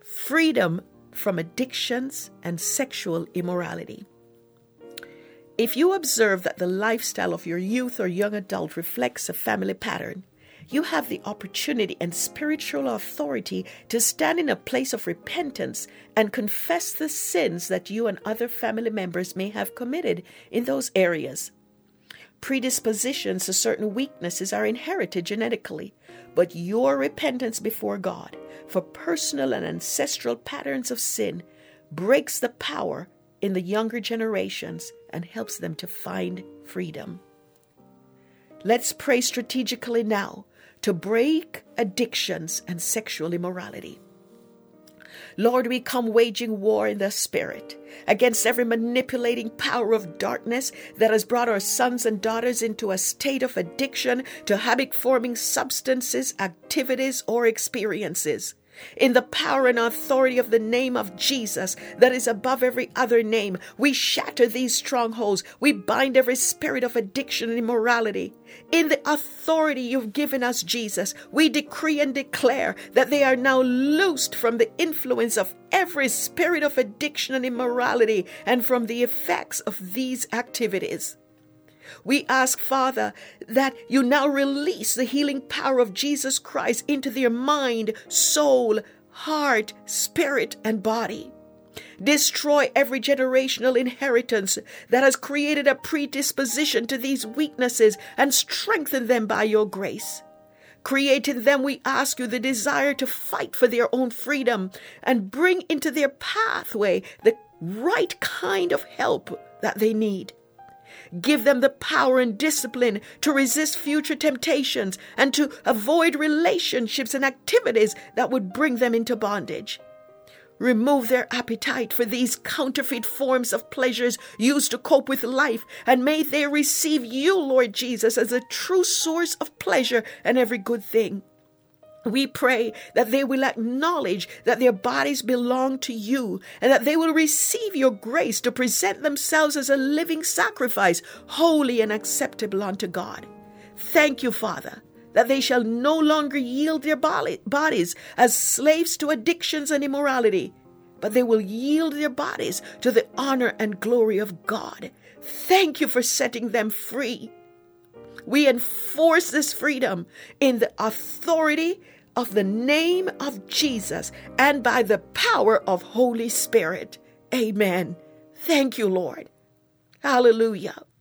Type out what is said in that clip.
freedom from addictions and sexual immorality. If you observe that the lifestyle of your youth or young adult reflects a family pattern, you have the opportunity and spiritual authority to stand in a place of repentance and confess the sins that you and other family members may have committed in those areas. Predispositions to certain weaknesses are inherited genetically, but your repentance before God for personal and ancestral patterns of sin breaks the power in the younger generations and helps them to find freedom. Let's pray strategically now to break addictions and sexual immorality. Lord, we come waging war in the Spirit against every manipulating power of darkness that has brought our sons and daughters into a state of addiction to habit-forming substances, activities, or experiences. In the power and authority of the name of Jesus that is above every other name, we shatter these strongholds. We bind every spirit of addiction and immorality. In the authority you've given us, Jesus, we decree and declare that they are now loosed from the influence of every spirit of addiction and immorality and from the effects of these activities. We ask, Father, that you now release the healing power of Jesus Christ into their mind, soul, heart, spirit, and body. Destroy every generational inheritance that has created a predisposition to these weaknesses and strengthen them by your grace. Create in them, we ask you, the desire to fight for their own freedom and bring into their pathway the right kind of help that they need. Give them the power and discipline to resist future temptations and to avoid relationships and activities that would bring them into bondage. Remove their appetite for these counterfeit forms of pleasures used to cope with life, and may they receive you, Lord Jesus, as a true source of pleasure and every good thing. We pray that they will acknowledge that their bodies belong to you and that they will receive your grace to present themselves as a living sacrifice, holy and acceptable unto God. Thank you, Father, that they shall no longer yield their bodies as slaves to addictions and immorality, but they will yield their bodies to the honor and glory of God. Thank you for setting them free. We enforce this freedom in the authority of the name of Jesus and by the power of Holy Spirit. Amen. Thank you, Lord. Hallelujah.